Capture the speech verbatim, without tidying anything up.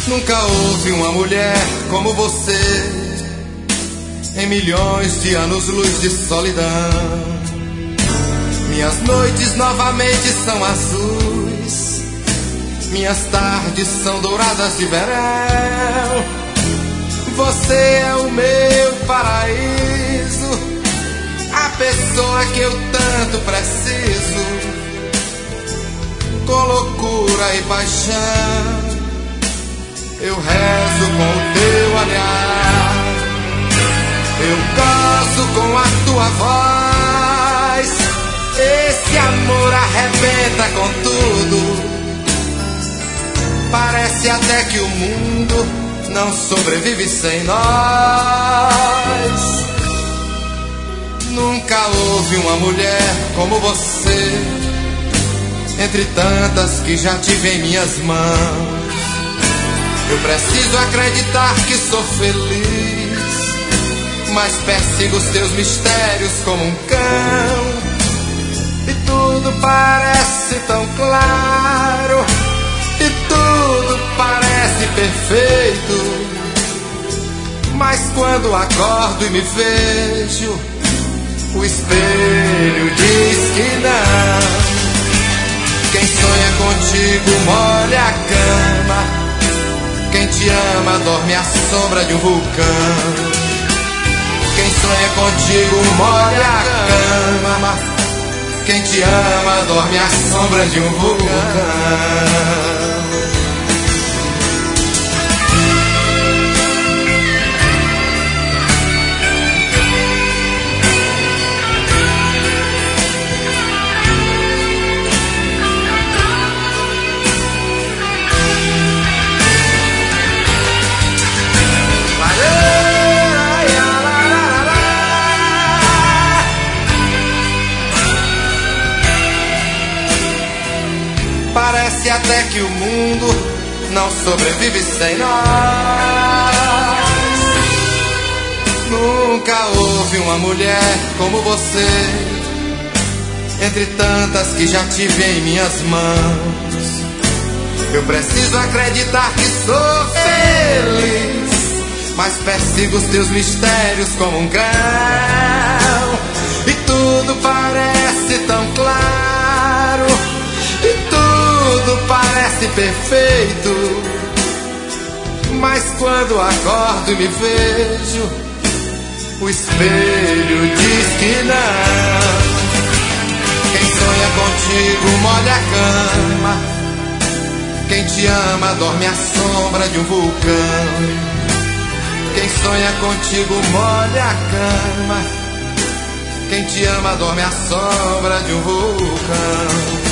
Nunca houve uma mulher como você, em milhões de anos-luz de solidão. Minhas noites novamente são azuis, minhas tardes são douradas de verão. Você é o meu paraíso, a pessoa que eu tanto preciso. Com loucura e paixão eu rezo com o teu olhar, eu gozo com a tua voz. Esse amor arrebenta com tudo, parece até que o mundo não sobrevive sem nós. Nunca houve uma mulher como você, entre tantas que já tive em minhas mãos. Eu preciso acreditar que sou feliz, mas persigo os teus mistérios como um cão. E tudo parece tão claro, e tudo parece perfeito, mas quando acordo e me vejo, o espelho diz que não. Quem sonha contigo molha a cama, quem te ama dorme à sombra de um vulcão. Quem sonha contigo molha a cama, quem te ama dorme à sombra de um vulcão. Parece até que o mundo não sobrevive sem nós. Nunca houve uma mulher como você, entre tantas que já tive em minhas mãos. Eu preciso acreditar que sou feliz, mas persigo os teus mistérios como um cão. E tudo parece tão claro, e tudo parece perfeito, mas quando acordo e me vejo, o espelho diz que não. Quem sonha contigo molha a cama, quem te ama dorme à sombra de um vulcão. Quem sonha contigo molha a cama, quem te ama dorme à sombra de um vulcão.